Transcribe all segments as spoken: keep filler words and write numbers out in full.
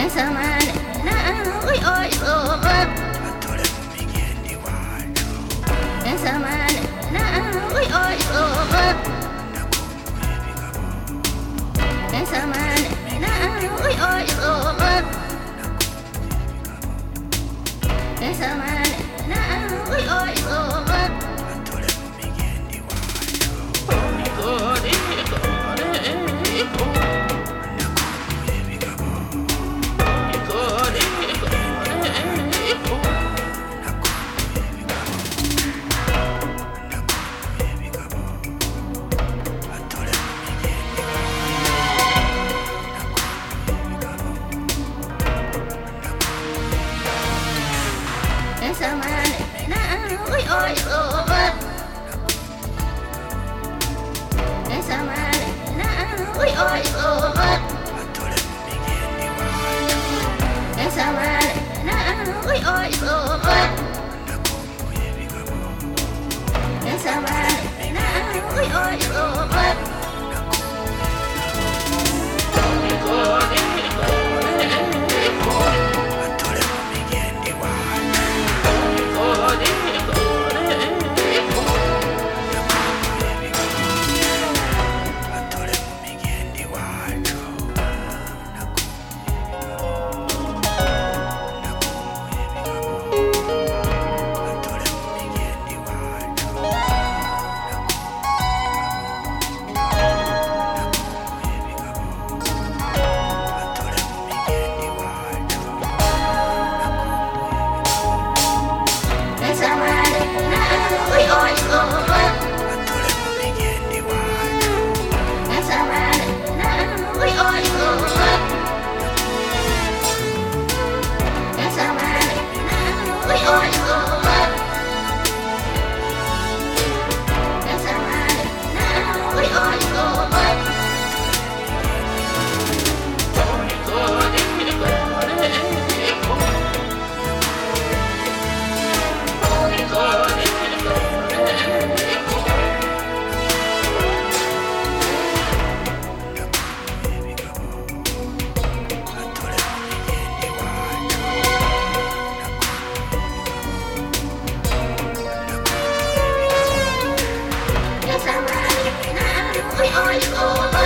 Samana na oi oi soma atole mumigendi wacu Samana na oi oi soma nakumbuye bigabo Samana na oi oi soma Samana na oi oi soma atole mumigendi wacu Kore kore nakumbuye bigabo kore kore nakumbuye bigabo nakumbuye bigabo atole mumigendi Samana na oi oi soma Samana na oi oi soma atole mumigendi wacu Samana na oi oi soma nakumbuye bigabo Samana na oi oi soma atole mumigendi wacu atole mumigendi wacu nakumbuye bigabo atole mumigendi wacu nakumbuye bigabo atole mumigendi wacu Samana na oi oi soma atole mumigendi wacu Samana na oi oi soma Samana na oi oi soma Samana na oi oi soma nakumbuye bigabo atole mumigendi wacu Samana na oi oi soma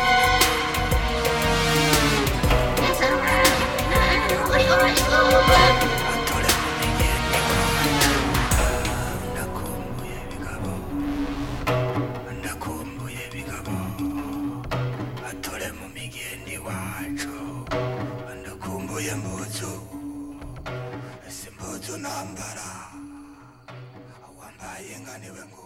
Samana na oi oi soma atole mumigendi wacu nakumbuye bigabo nakumbuye bigabo atole mumigendi wacu nakumbuye mbuzu simbuzu nambara wambaye nganiwe ngo